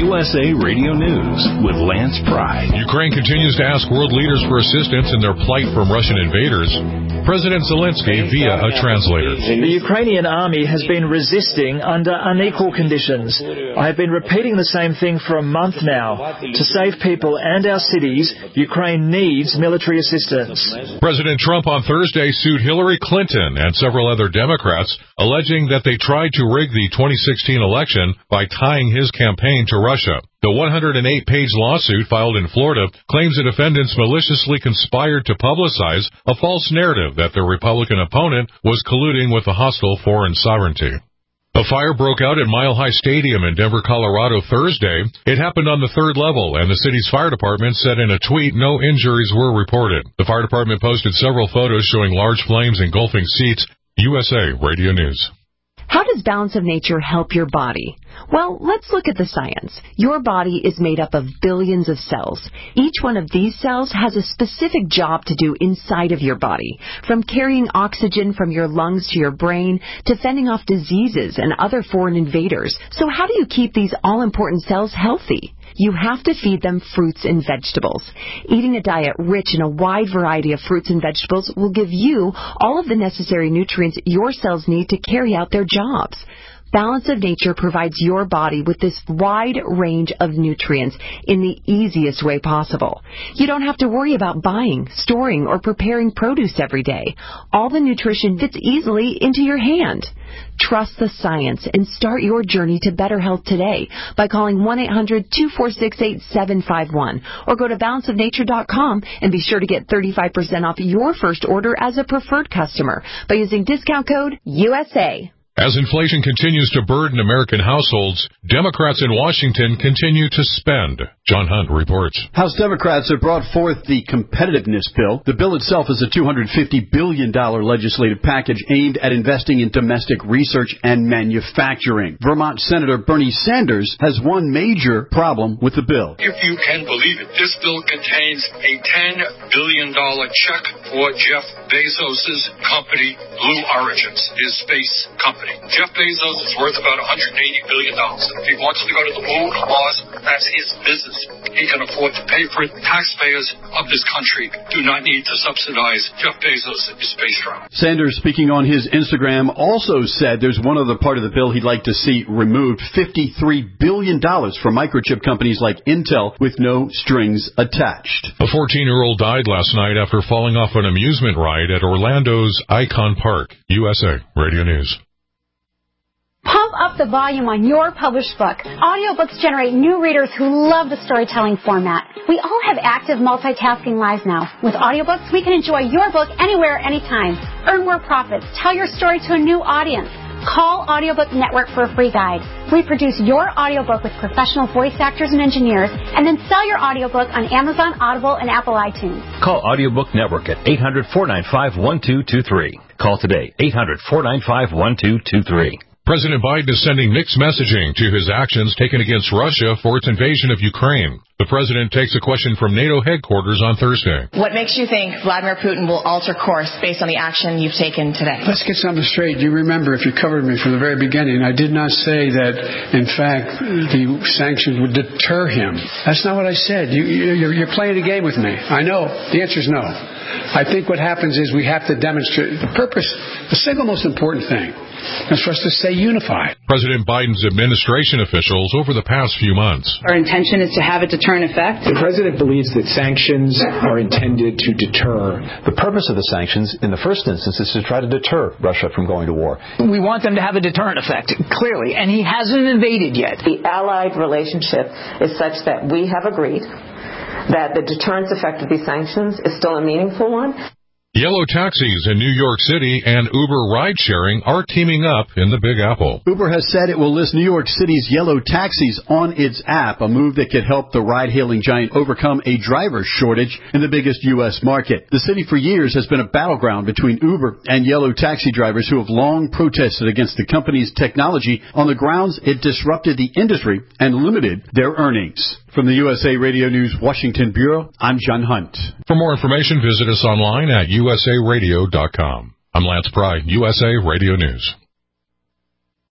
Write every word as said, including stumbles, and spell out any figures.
U S A Radio News with Lance Pry. Ukraine continues to ask world leaders for assistance in their plight from Russian invaders. President Zelensky via a translator. The Ukrainian army has been resisting under unequal conditions. I have been repeating the same thing for a month now. To save people and our cities, Ukraine needs military assistance. President Trump on Thursday sued Hillary Clinton and several other Democrats, alleging that they tried to rig the twenty sixteen election by tying his campaign to Russia. The one hundred eight page lawsuit filed in Florida claims the defendants maliciously conspired to publicize a false narrative that their Republican opponent was colluding with the hostile foreign sovereignty. A fire broke out at Mile High Stadium in Denver, Colorado Thursday. It happened on the third level, and the city's fire department said in a tweet no injuries were reported. The fire department posted several photos showing large flames engulfing seats. U S A Radio News. How does Balance of Nature help your body? Well, let's look at the science. Your body is made up of billions of cells. Each one of these cells has a specific job to do inside of your body, from carrying oxygen from your lungs to your brain to fending off diseases and other foreign invaders. So how do you keep these all-important cells healthy? You have to feed them fruits and vegetables. Eating a diet rich in a wide variety of fruits and vegetables will give you all of the necessary nutrients your cells need to carry out their jobs. Balance of Nature provides your body with this wide range of nutrients in the easiest way possible. You don't have to worry about buying, storing, or preparing produce every day. All the nutrition fits easily into your hand. Trust the science and start your journey to better health today by calling one eight hundred two four six eight seven five one or go to balance of nature dot com and be sure to get thirty-five percent off your first order as a preferred customer by using discount code U S A. As inflation continues to burden American households, Democrats in Washington continue to spend. John Hunt reports. House Democrats have brought forth the competitiveness bill. The bill itself is a two hundred fifty billion dollars legislative package aimed at investing in domestic research and manufacturing. Vermont Senator Bernie Sanders has one major problem with the bill. If you can believe it, this bill contains a ten billion dollars check for Jeff Bezos' company, Blue Origins, his space company. Jeff Bezos is worth about one hundred eighty billion dollars. If he wants to go to the moon or Mars, that's his business. He can afford to pay for it. Taxpayers of this country do not need to subsidize Jeff Bezos' space travel. Sanders, speaking on his Instagram, also said there's one other part of the bill he'd like to see removed, fifty-three billion dollars for microchip companies like Intel with no strings attached. A fourteen-year-old died last night after falling off an amusement ride at Orlando's Icon Park. U S A Radio News. Pump up the volume on your published book. Audiobooks generate new readers who love the storytelling format. We all have active multitasking lives now. With audiobooks, we can enjoy your book anywhere, anytime. Earn more profits. Tell your story to a new audience. Call Audiobook Network for a free guide. We produce your audiobook with professional voice actors and engineers, and then sell your audiobook on Amazon, Audible, and Apple iTunes. Call Audiobook Network at eight hundred, four nine five, one two two three. Call today, eight hundred, four nine five, one two two three. President Biden is sending mixed messaging to his actions taken against Russia for its invasion of Ukraine. The president takes a question from NATO headquarters on Thursday. What makes you think Vladimir Putin will alter course based on the action you've taken today? Let's get something straight. You remember, if you covered me from the very beginning, I did not say that, in fact, the sanctions would deter him. That's not what I said. You, you're, you're playing a game with me. I know. The answer is no. I think what happens is we have to demonstrate the purpose, the single most important thing is for us to stay unified. President Biden's administration officials over the past few months. Our intention is to have a deterrent effect. The president believes that sanctions are intended to deter. The purpose of the sanctions, in the first instance, is to try to deter Russia from going to war. We want them to have a deterrent effect, clearly, and he hasn't invaded yet. The allied relationship is such that we have agreed that the deterrence effect of these sanctions is still a meaningful one. Yellow taxis in New York City and Uber ride-sharing are teaming up in the Big Apple. Uber has said it will list New York City's yellow taxis on its app, a move that could help the ride-hailing giant overcome a driver shortage in the biggest U S market. The city for years has been a battleground between Uber and yellow taxi drivers who have long protested against the company's technology on the grounds it disrupted the industry and limited their earnings. From the U S A Radio News Washington Bureau, I'm John Hunt. For more information, visit us online at U S A radio dot com. I'm Lance Pry, U S A Radio News.